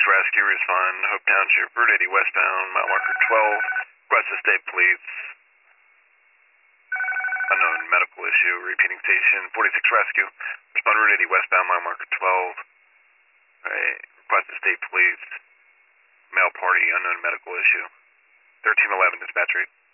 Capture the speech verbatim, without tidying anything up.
Rescue, respond, Hope Township, Route eighty westbound, mile marker twelve, request the state police. Unknown medical issue, repeating station, forty-six Rescue, respond Route eighty westbound, mile marker twelve. Alright, request the state police. Male party, unknown medical issue. thirteen eleven, dispatch rate.